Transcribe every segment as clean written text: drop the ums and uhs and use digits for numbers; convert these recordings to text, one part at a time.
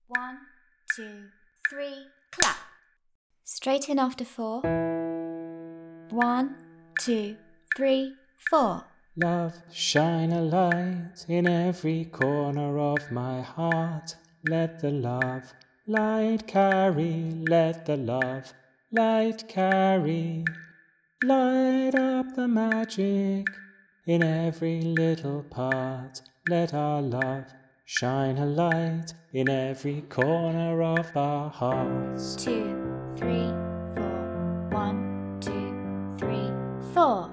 1, 2, 3, clap. Straighten after 4. 1, 2, 3, 4. Love, shine a light in every corner of my heart. Let the love light carry, let the love light carry. Light up the magic in every little part. Let our love shine a light in every corner of our hearts. 2, 3, 4. 1, 2, 3, 4.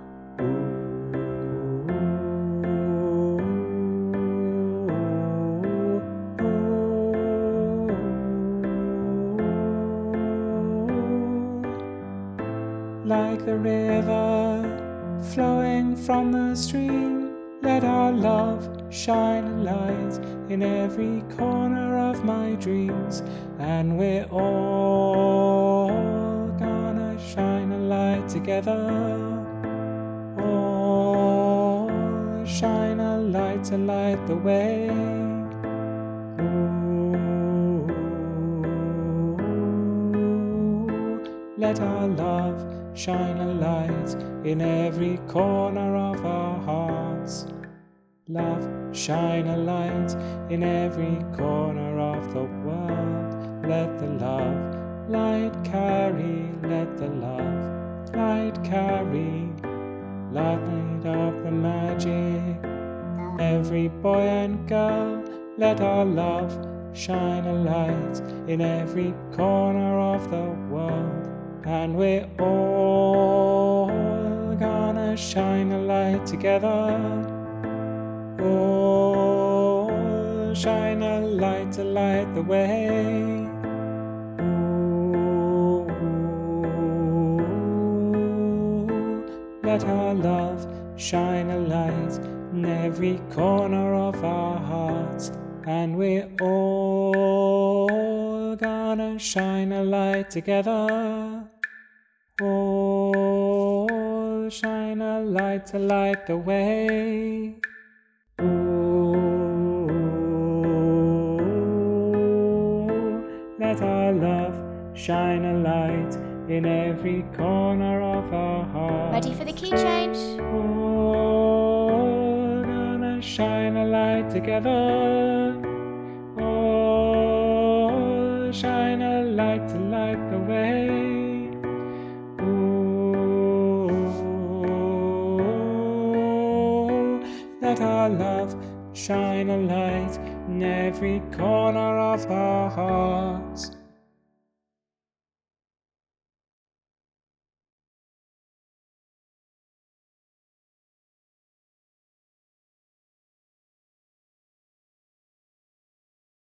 Like the river flowing from the stream, let our love shine a light in every corner of my dreams. And we're all gonna shine a light together. All shine a light to light the way. Ooh, let our love shine a light in every corner of our hearts. Love, shine a light in every corner of the world. Let the love light carry, let the love light carry. Light up the magic. Every boy and girl, let our love shine a light in every corner of the world. And we're all gonna shine a light together. Oh, shine a light to light the way. Ooh, let our love shine a light in every corner of our hearts. And we're all gonna shine a light together. Oh, shine a light to light the way. Ooh, let our love shine a light in every corner of our hearts. Ready for the key change? Oh, gonna shine a light together. Oh, shine a light to light the way. Let our love shine a light in every corner of our hearts.